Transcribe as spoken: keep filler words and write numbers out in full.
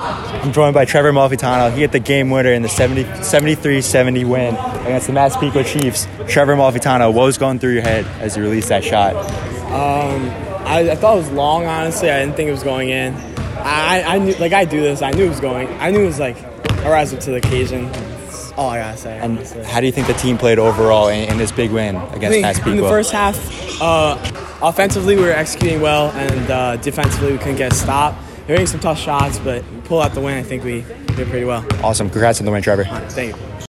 I'm joined by Trevor Malfitano. He hit the game winner in the seventy-three seventy win against the Massapequa Chiefs. Trevor Malfitano, what was going through your head as you released that shot? Um, I, I thought it was long, honestly. I didn't think it was going in. I, I knew, like, I do this. I knew it was going. I knew it was, like, I rise up to the occasion. That's all I gotta say. And honestly. How do you think the team played overall in, in this big win against Massapequa? In the first half, uh, offensively we were executing well, and uh, defensively we couldn't get a stop. They were hitting some tough shots, but we pulled out the win. I think we did pretty well. Awesome. Congrats on the win, Trevor. All right, thank you.